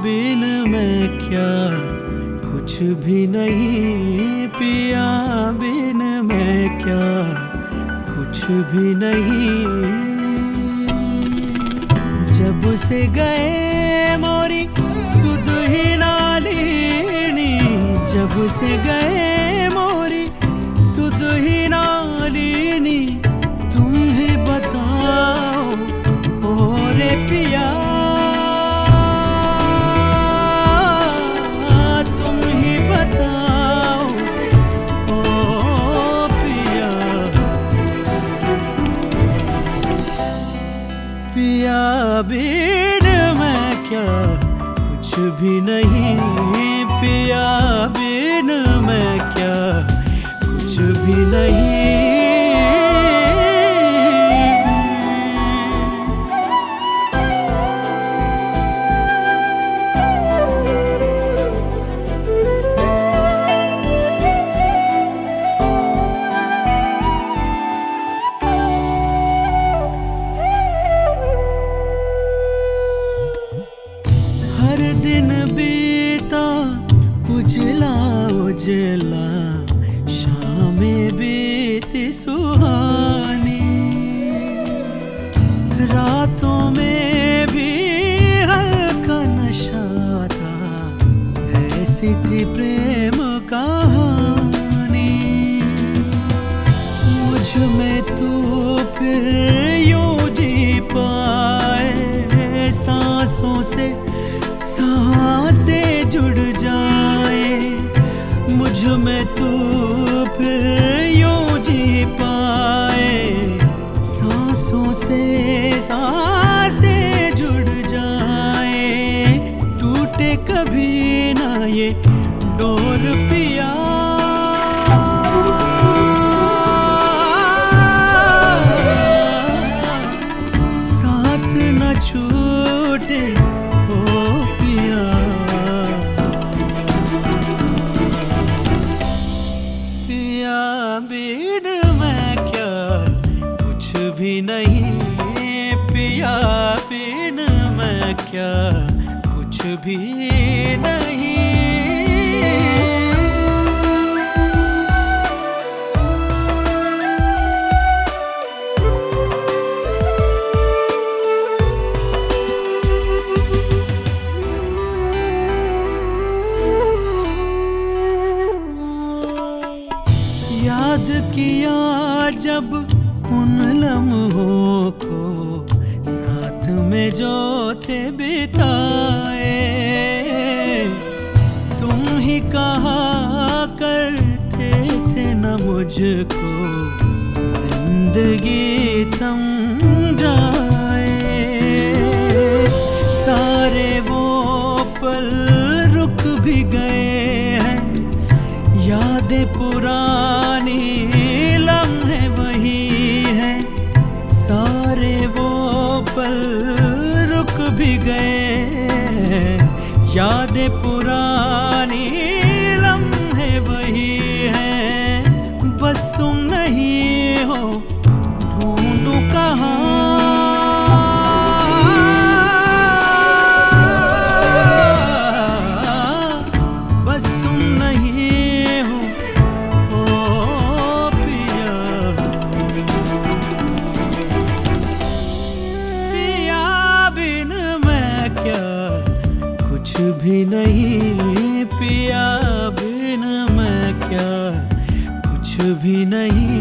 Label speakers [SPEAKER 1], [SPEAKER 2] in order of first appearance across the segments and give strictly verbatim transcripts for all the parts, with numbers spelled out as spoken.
[SPEAKER 1] बिन मैं क्या कुछ भी नहीं, पिया बिन मैं क्या कुछ भी नहीं। जब से गए मोरी सुध ही नालिनी, जब से गए मोरी सुध ही नालिनी, तुम ही बताओ ओ रे पिया, तुम ही बताओ ओ पिया। पिया बिन मैं क्या कुछ भी नहीं, पिया बिन मैं क्या कुछ भी नहीं। हर दिन बीता उजला उजला, शामें बीती सुहानी, रातों में भी हल्का नशा था, ऐसी थी प्रेम कहानी। मुझ में तू फिर यूं जी पाए, सांसों से सांसें जुड़ जाए, मुझ में तू फिर यूं जी पाए, सांसों से सांसें जुड़ जाए, टूटे कभी ना ये डोर पिया, साथ न छूटे बिन मैं क्या कुछ भी नहीं, पिया बिन मैं क्या कुछ भी नहीं। याद किया जब उन लम्हों को साथ में जो थे बिताए, तुम ही कहा करते थे न मुझको जिंदगी थम जाए, सारे वो पल रुक भी गए हैं, यादें पुरानी लम्हे वही हैं, सारे वो पल रुक भी गए हैं, यादें पुरानी लम्हे वही हैं, बस तुम नहीं हो ढूंढूं कहाँ, कुछ भी नहीं, पिया बिन मैं क्या कुछ भी नहीं।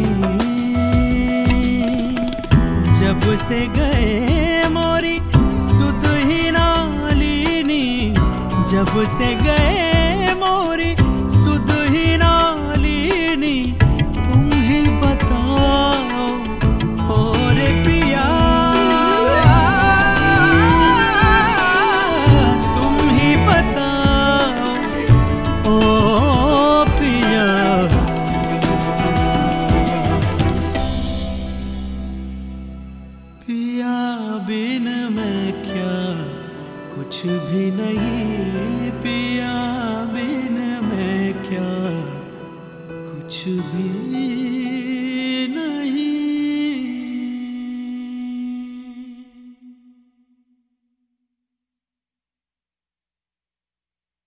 [SPEAKER 1] जब से गए मोरी सुध ही नालिनी, जब से गए मोरी सुध ही नालिनी, तुम ही बताओ ओ रे पिया, पिया बिन मैं क्या कुछ भी नहीं, पिया बिन मैं क्या कुछ भी